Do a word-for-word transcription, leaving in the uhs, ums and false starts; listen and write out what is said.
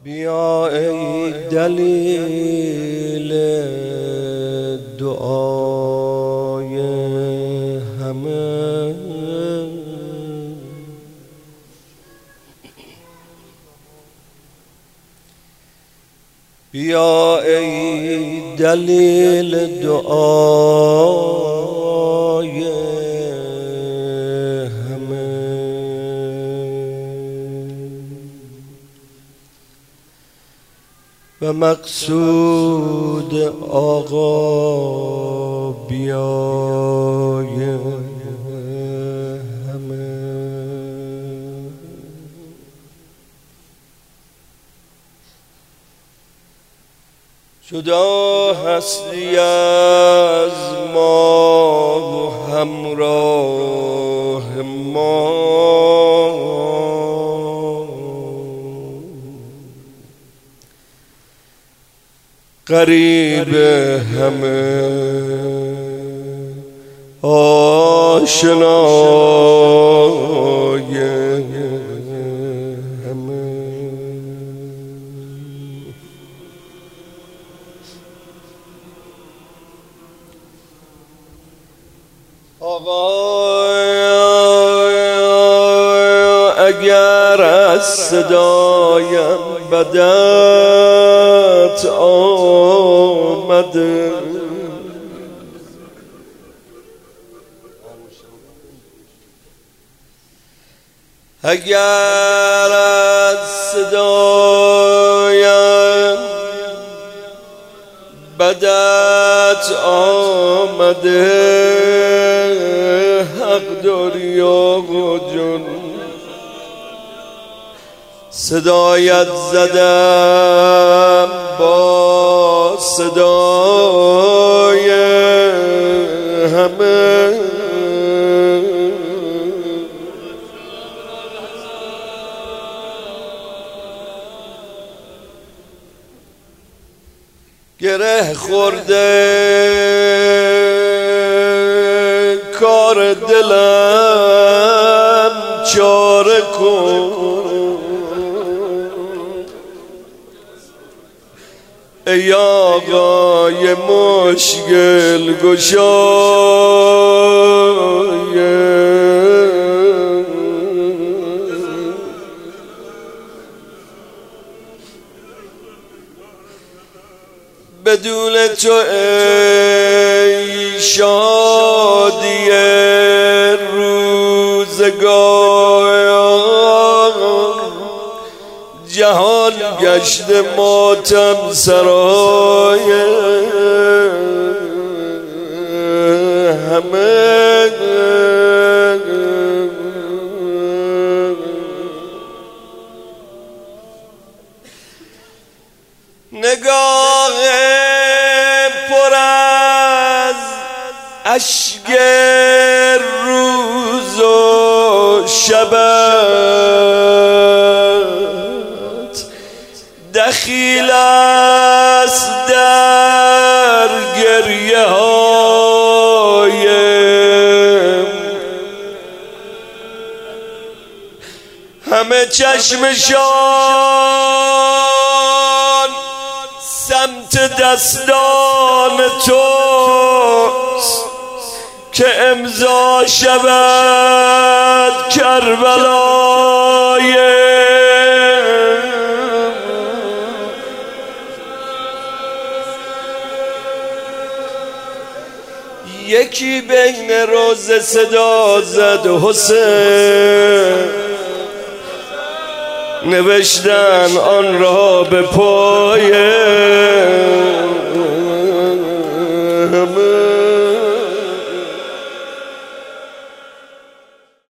بیا ای دلیل دعای همه، بیا ای دلیل دعای همه، و مقصود آقا بیای همه. جدا هستی از ما و همراه ما، قریب همه آشنای همه. آقا اگر از صدایم بدت آمده، اگر از صدایم بدت آمده، حق داری آقا جون صدایت زدم با صدای همه. گره خورده کار دلم، چاره کن ای آقای مشکل گشای. بدون تو ای شادی روزگار، جهان گشت ماتم سرای همه. نگاه پر از اشک روز و شبت، دخیل است در گریه هایم. همه چشمشان سمت دستان توست که امضا شود کربلای. یکی بین روز صدا زد حسین، نوشتن آن را به پای